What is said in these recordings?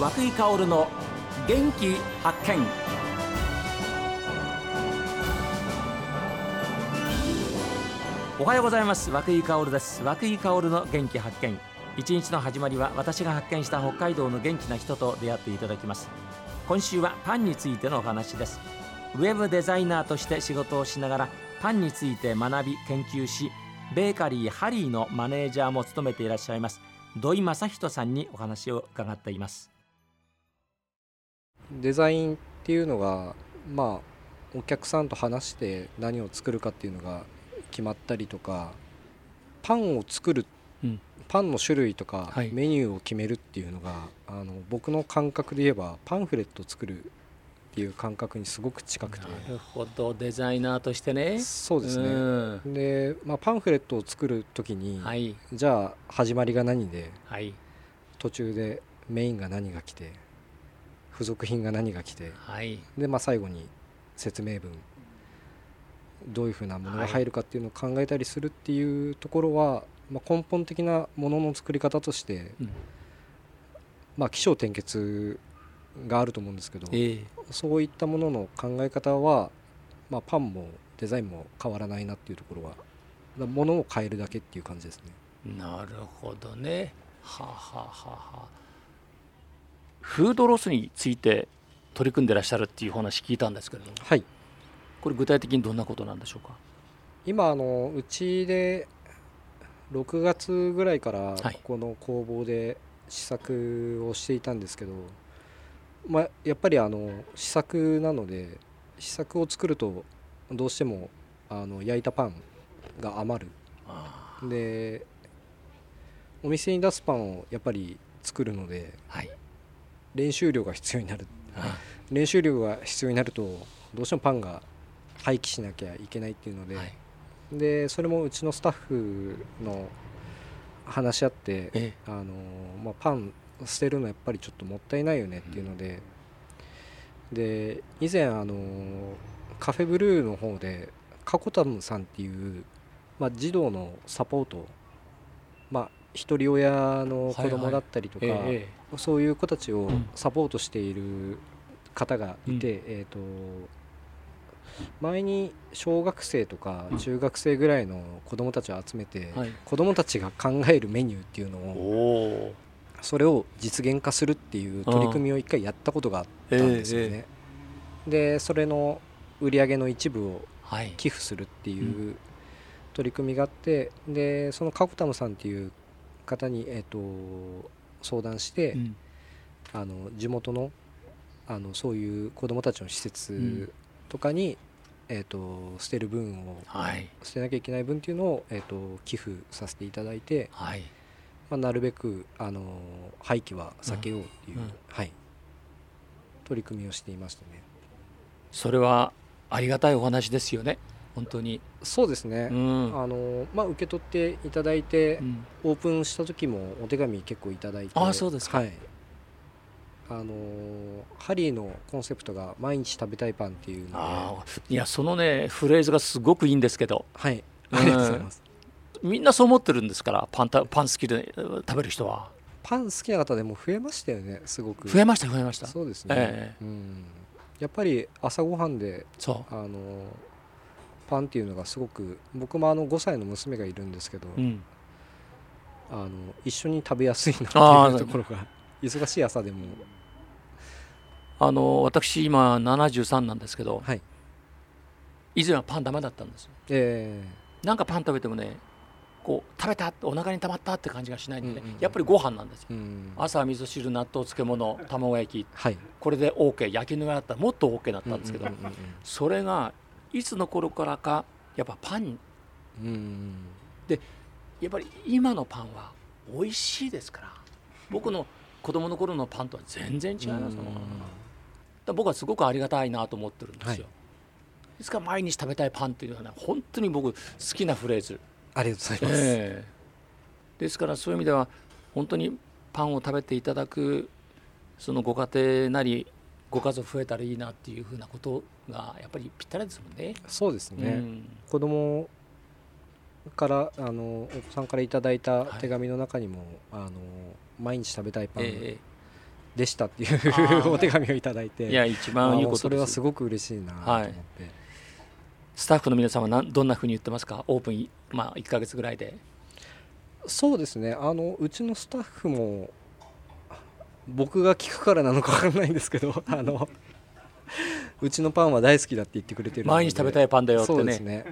涌井薫の元気発見。おはようございます。涌井薫です。涌井薫の元気発見。一日の始まりは私が発見した北海道の元気な人と出会っていただきます。今週はパンについてのお話です。ウェブデザイナーとして仕事をしながらパンについて学び研究し、ベーカリーハリーのマネージャーも務めていらっしゃいます土井正人さんにお話を伺っています。 デザインっていうのが、お客さんと話して何を作るかっていうのが決まったりとか、パンを作る、パンの種類とかメニューを決めるっていうのが、僕の感覚で言えばパンフレットを作るっていう感覚にすごく近くて。 なるほど、デザイナーとしてね。 そうですね。で、パンフレットを作る時に、じゃあ始まりが何で、途中でメインが何が来て、付属品が何が来て、で、最後に説明文、どういうふうなものが入るかっていうのを考えたりするっていうところは、根本的なものの作り方として、起承転結があると思うんですけど、そういったものの考え方は、パンもデザインも変わらないなっていうところは、ものを変えるだけっていう感じですね。 なるほどね。フードロスについて取り組んでらっしゃるっていう話聞いたんですけれども、これ具体的にどんなことなんでしょうか。 今うちで6月ぐらいからここの工房で試作をしていたんですけど、やっぱり試作なので、試作を作るとどうしても焼いたパンが余る。で、お店に出すパンをやっぱり作るので、練習量が必要になる。練習量が必要になるとどうしてもパンが廃棄しなきゃいけないっていうので、でそれもうちのスタッフの話し合って、パン捨てるのやっぱりちょっともったいないよねっていうので、で以前カフェブルーの方でカコタムさんっていう、児童のサポート、一人親の子供だったりとか、そういう子たちをサポートしている方がいて、前に小学生とか中学生ぐらいの子どもたちを集めて、子どもたちが考えるメニューっていうのを、それを実現化するっていう取り組みを一回やったことがあったんですよね。でそれの売り上げの一部を寄付するっていう取り組みがあって、でそのカコタムさんっていう方に、相談して、地元のそういう子どもたちの施設とかに、捨てる分を、捨てなきゃいけない分っていうのを、寄付させていただいて、なるべく廃棄は避けようっていう、取り組みをしていましたね。 それはありがたいお話ですよね。本当にそうですね。受け取っていただいて、オープンした時もお手紙結構いただいて。 そうですか。 ハリーのコンセプトが毎日食べたいパンっていうので、 いや、そのねフレーズがすごくいいんですけど、 ありがとうございます。 みんなそう思ってるんですから、パン好きで食べる人は。 パン好きな方でも増えましたよね。すごく増えました。 そうですね。やっぱり朝ごはんでパンっていうのがすごく、僕も5歳の娘がいるんですけど、一緒に食べやすいなっていうところが忙しい朝でも。 私今73なんですけど、以前はパンダメだったんですよ。なんかパン食べてもね、こう食べたお腹に溜まったって感じがしないんでね、やっぱりご飯なんですよ。朝は味噌汁、納豆漬物、卵焼き、これで OK。 焼きの上だったらもっと OK だったんですけど、それがいつの頃からかやっぱパンで、やっぱり今のパンは美味しいですから、僕の子供の頃のパンとは全然違いますもん。僕はすごくありがたいなと思ってるんですよ。ですから毎日食べたいパンというのは、ね、本当に僕好きなフレーズ。 ありがとうございます。 ですからそういう意味では本当にパンを食べていただく、そのご家庭なりご家族増えたらいいなっていうふうなことがやっぱりぴったりですもんね。 そうですね。子供からお子さんからいただいた手紙の中にも、毎日食べたいパンっでしたっていうお手紙をいただいて、 いや一番いいことです。 それはすごく嬉しいなと思って、 スタッフの皆さんはどんなふうに言ってますか？オープン、1ヶ月ぐらいで。 そうですね、うちのスタッフも僕が聞くからなのか分からないんですけどうちのパンは大好きだって言ってくれてるので、 毎日食べたいパンだよってね。 そうですね、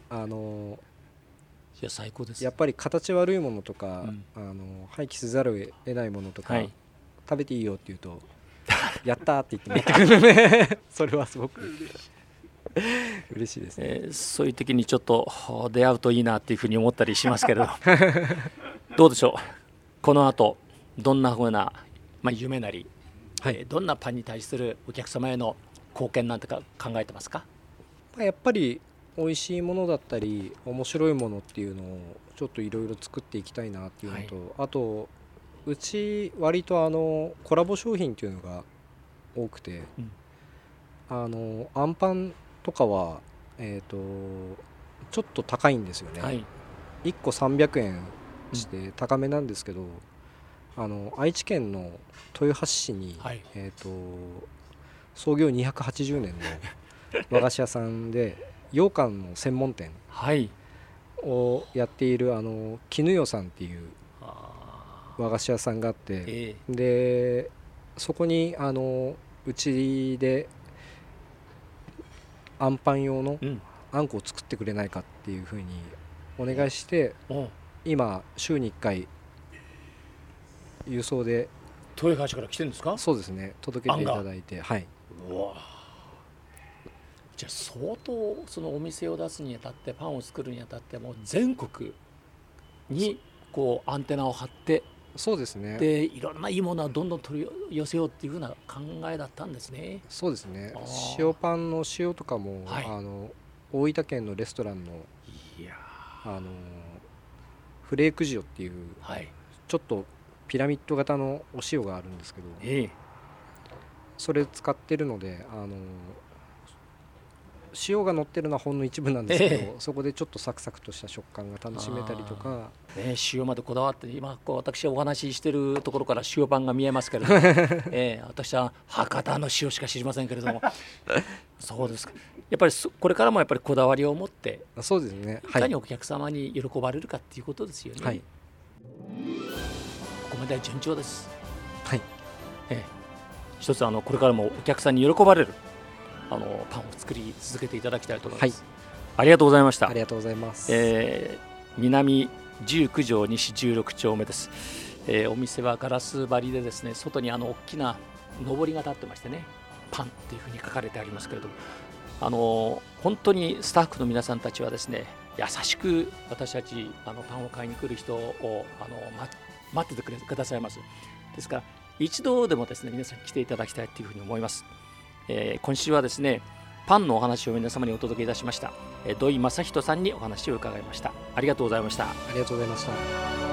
いや最高です。 やっぱり形悪いものとか、廃棄せざるを得ないものとか、食べていいよって言うとやったって言ってくるのでそれはすごく嬉しいですね。 そういう時にちょっと出会うといいなっていうふうに思ったりしますけれどどうでしょう、この後どんなふうな、夢なり、どんなパンに対するお客様への貢献なんてか考えてますか？ やっぱり美味しいものだったり面白いものっていうのをちょっといろいろ作っていきたいなっていうのと、あとうち割とコラボ商品っていうのが多くて、あんパンとかはちょっと高いんですよね、1個300円して高めなんですけど、愛知県の豊橋市に、創業280年の和菓子屋さんで羊羹の専門店をやっている絹代さんっていう和菓子屋さんがあって、でそこにうちであんパン用のあんこを作ってくれないかっていうふうにお願いして、今週に1回郵送で豊橋から来てるんですか？ そうですね、届けていただいて、 じゃあ相当そのお店を出すにあたってパンを作るにあたってもう全国にこうアンテナを張って、 そうですね、 でいろんないいものをどんどん取り寄せようっていうふうな考えだったんですね。 そうですね、塩パンの塩とかも、大分県のレストランのフレーク塩っていう、ちょっとピラミッド型のお塩があるんですけど、それ使ってるので塩が乗ってるのはほんの一部なんですけど、そこでちょっとサクサクとした食感が楽しめたりとか、 塩までこだわって、今こう私お話ししてるところから塩パンが見えますけれども、私は博多の塩しか知りませんけれどもそうですか、やっぱりこれからもやっぱりこだわりを持って、 そうですね、 いかにお客様に喜ばれるかっていうことですよね。ここまでは順調です。一つこれからもお客さんに喜ばれるパンを作り続けていただきたいと思います。ありがとうございました。 ありがとうございます。 南19条西16丁目です。お店はガラス張りでですね、外に大きな上りが立ってましてね、パンっていうふうに書かれてありますけれども、本当にスタッフの皆さんたちはですね、優しく私たちパンを買いに来る人を待っててくださいます。ですから一度でもですね、皆さん来ていただきたいというふうに思います。今週はですね、パンのお話を皆様にお届けいたしました。土井正人さんにお話を伺いました。ありがとうございました。 ありがとうございました。